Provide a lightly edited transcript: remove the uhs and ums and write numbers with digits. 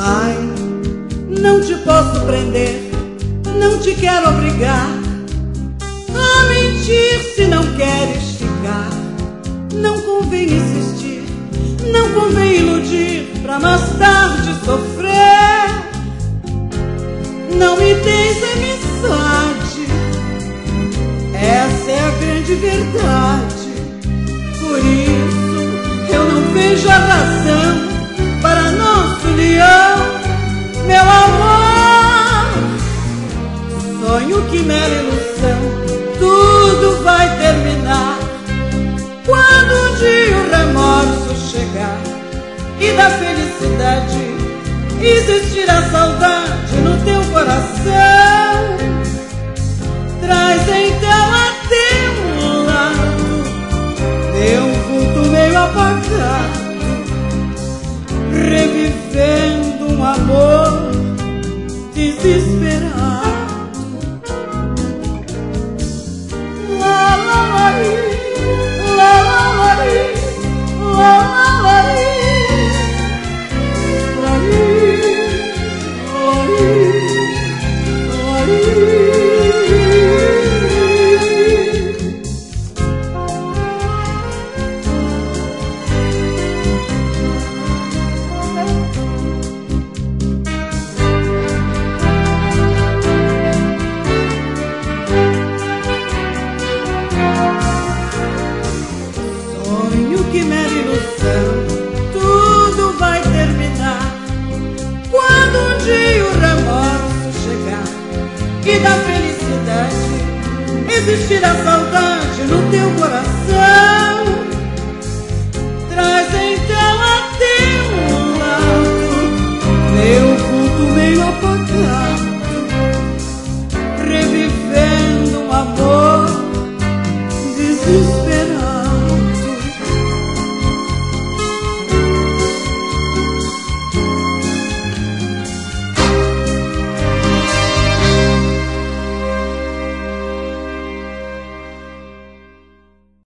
Ai, não te posso prender, não te quero obrigar a mentir se não queres ficar. Não convém insistir, não convém iludir pra mais tarde sofrer. Não me deis amizade, essa é a grande verdade. Por isso eu não vejo a razão para nossa união, meu amor. Sonho que mera ilusão, tudo vai terminar quando um dia o remorso chegar e da felicidade existir a saudade no teu coração. Traz então a teu lado teu vulto meio apagado, revivendo um amor desesperado. La la la la la la la la. Que mera ilusão, tudo vai terminar quando um dia o remorso chegar e da felicidade existir a saudade no teu coração.